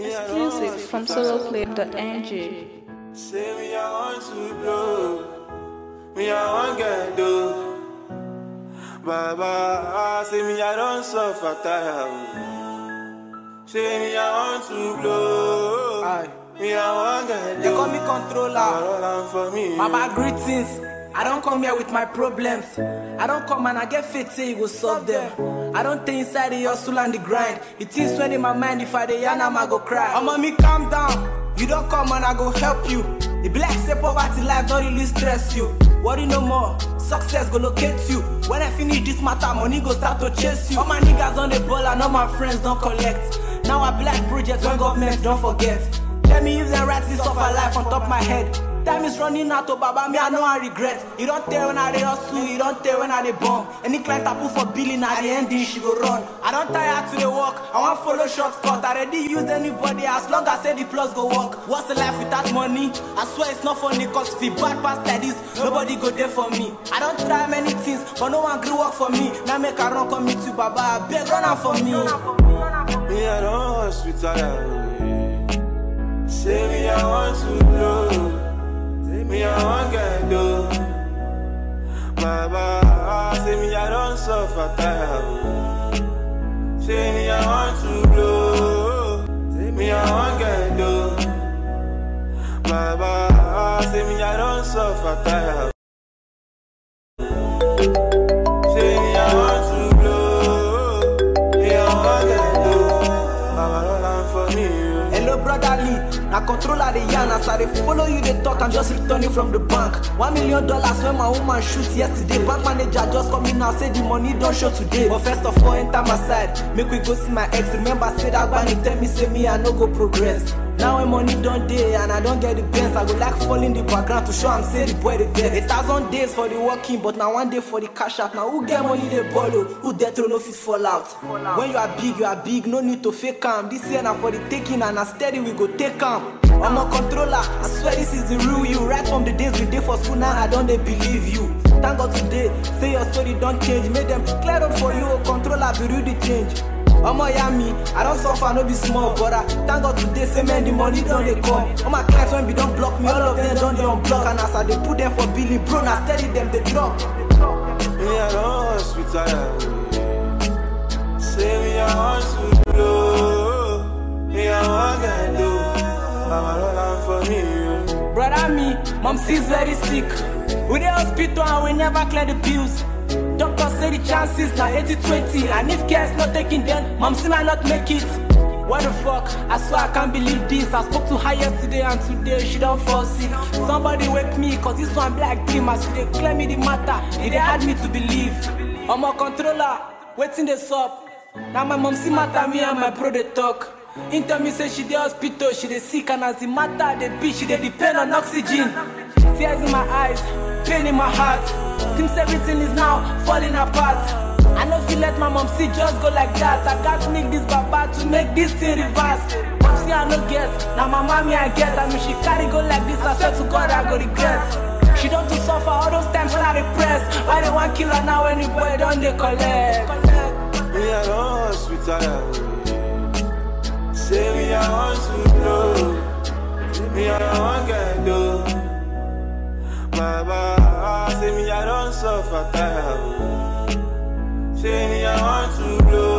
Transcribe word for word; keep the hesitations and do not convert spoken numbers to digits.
Exclusive from solo clip dot n g. Say me I want to blow, me I want get do. Baba, say me I don't suffer tire. Say me I want to blow, Aye. me I want get do. They call me controller. Roll for me. Mama, greetings. I don't come here with my problems. I don't come and I get fit, say you go solve them. I don't think inside the hustle and the grind. It is when in my mind, if I dey yarn, I go cry. Oh, mommy, calm down. You don't come and I go help you. The black say poverty life don't really stress you. Worry no more, success go locate you. When I finish this matter, money go start to chase you. All my niggas on the ball and all my friends don't collect. Now I black projects when government don't forget. Let me use the right this of my life on top my head. Time is running out, oh baba, me I know I regret. You don't tell when I dey hustle, you don't tell when I dey bomb. Any client I put for billing, at the ending she go run. I don't tire to the work, I want follow shortcut. I already use anybody as long as say the plus go work. What's the life without money? I swear it's not funny, cause if you bad past like this, nobody go there for me. I don't try many things, but no one grew work for me. Now make a run come me to baba, beg run out for me. Me I don't hospital. Say me I want to blow. Me I want get do. Baba, say me I don't suffer tire. Say me I want to blow. Me I want get do. Baba, say me I don't suffer tire. Say me I want to blow. Me I want get do. Baba, roll on for me. Hello brother Lee, now controller the yarn as I dey follow you the talk and just returning from the bank. One million dollars when my woman shoot yesterday. Bank manager just come in now say the money don't show today. But first of all enter my side, make we go see my ex. Remember say that bunny tell me say me I no go progress. Now when money don't day and I don't get the best, I go like fall in the background to show I'm say the boy the best. A thousand days for the working, but now one day for the cash out. Now who get money they borrow, who death row no fit fall out. When you are big, you are big, no need to fake calm. This year now for the taking and now steady we go take calm. I'm a controller, I swear this is the real you. Right from the days we did for school, now I don't they believe you. Thank God today, say your story don't change. Make them clear up for you, oh, controller be real the change. I'm a yummy, I don't suffer, no be small, brother. Thank God today, say man, the money don't they come. All my clients when we don't block me, all of them don't they unblock. And as I they put them for billing, bro, now steady them they drop. Me I don't hospital. Say me I want to blow. Me I want get do. Mama roll on for me. Brother me, mom sees very sick. We the hospital and we never clear the bills. Doctor say the chances now eighty twenty. And if care's not taking them, mom still might not make it. What the fuck? I swear I can't believe this. I spoke to her yesterday and today she don't fall sick. Somebody wake me, cause this one black dream. As they clear me the matter, it had me to believe. I'm a controller, waiting this up. Now my mom see matter, me and my bro they talk. In tell me say she dey hospital, she dey sick. And as the matter they beat, she dey depend on oxygen. Tears in my eyes, pain in my heart. Seems everything is now falling apart. I know if you let my mom see just go like that. I got to make this baba to make this thing reverse. Mom see I no get, now my mommy I get. I mean she carry go like this, I swear to God I go regret. She don't to suffer all those times when I repress. Why they want kill her now when the boy don't they collect? Me I don't hospital. Say me I want to blow. Me I want get do. Baba, say me I don't suffer tire. Say me I want to blow.